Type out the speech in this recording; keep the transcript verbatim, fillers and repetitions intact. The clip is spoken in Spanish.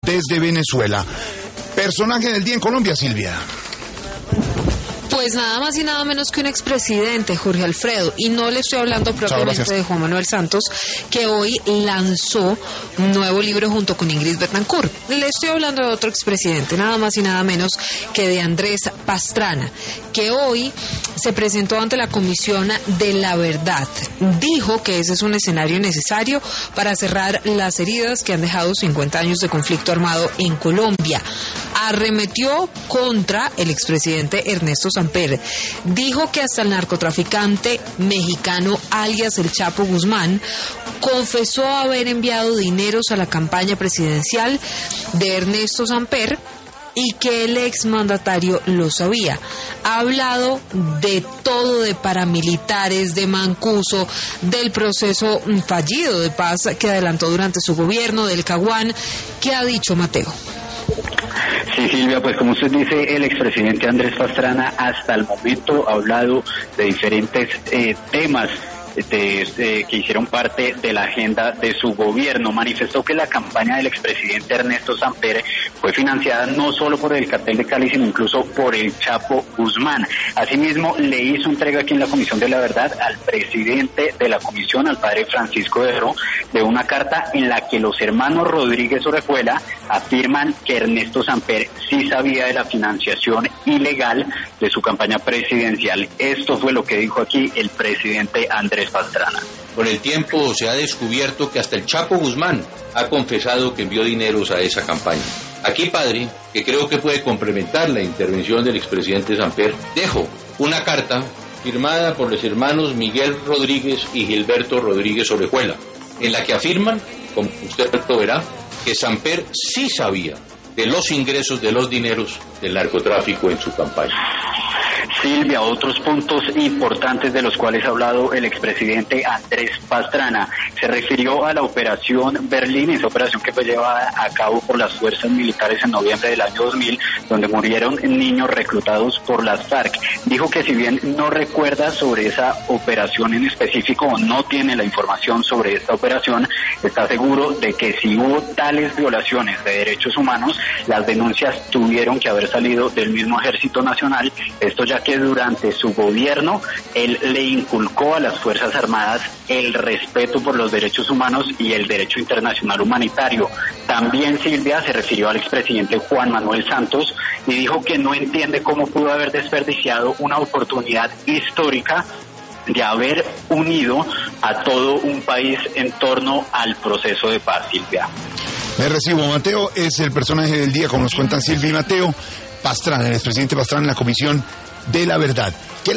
desde Venezuela. Personaje del día en Colombia, Silvia. Pues nada más y nada menos que un expresidente, Jorge Alfredo, y no le estoy hablando propiamente de Juan Manuel Santos, que hoy lanzó un nuevo libro junto con Ingrid Betancourt. Le estoy hablando de otro expresidente, nada más y nada menos que de Andrés Pastrana, que hoy se presentó ante la Comisión de la Verdad. Dijo que ese es un escenario necesario para cerrar las heridas que han dejado cincuenta años de conflicto armado en Colombia. Arremetió contra el expresidente Ernesto Samper. Dijo que hasta el narcotraficante mexicano alias el Chapo Guzmán confesó haber enviado dineros a la campaña presidencial de Ernesto Samper y que el exmandatario lo sabía. Ha hablado de todo, de paramilitares, de Mancuso, del proceso fallido de paz que adelantó durante su gobierno, del Caguán. ¿Qué ha dicho Mateo? Sí, Silvia, pues como usted dice, el expresidente Andrés Pastrana hasta el momento ha hablado de diferentes eh, temas De, de, que hicieron parte de la agenda de su gobierno. Manifestó que la campaña del expresidente Ernesto Samper fue financiada no solo por el cartel de Cali, sino incluso por el Chapo Guzmán. Asimismo, le hizo entrega aquí en la Comisión de la Verdad al presidente de la comisión, al padre Francisco Berro, de una carta en la que los hermanos Rodríguez Orejuela afirman que Ernesto Samper sí sabía de la financiación ilegal de su campaña presidencial. Esto fue lo que dijo aquí el presidente Andrés Pastrana. Con el tiempo se ha descubierto que hasta el Chapo Guzmán ha confesado que envió dineros a esa campaña. Aquí, padre, que creo que puede complementar la intervención del expresidente Samper, dejo una carta firmada por los hermanos Miguel Rodríguez y Gilberto Rodríguez Orejuela, en la que afirman, como usted lo verá, que Samper sí sabía de los ingresos de los dineros del narcotráfico en su campaña. Silvia, otros puntos importantes de los cuales ha hablado el expresidente Andrés Pastrana. Se refirió a la operación Berlín, esa operación que fue llevada a cabo por las fuerzas militares en noviembre del año dos mil, donde murieron niños reclutados por las FARC. Dijo que si bien no recuerda sobre esa operación en específico o no tiene la información sobre esta operación, está seguro de que si hubo tales violaciones de derechos humanos, las denuncias tuvieron que haber salido del mismo Ejército Nacional. Esto ya que durante su gobierno él le inculcó a las Fuerzas Armadas el respeto por los derechos humanos y el derecho internacional humanitario. También Silvia se refirió al expresidente Juan Manuel Santos y dijo que no entiende cómo pudo haber desperdiciado una oportunidad histórica de haber unido a todo un país en torno al proceso de paz, Silvia. Me recibo, Mateo, es el personaje del día, como nos cuentan Silvia y Mateo. Pastrana, el expresidente Pastrana en la Comisión de la Verdad.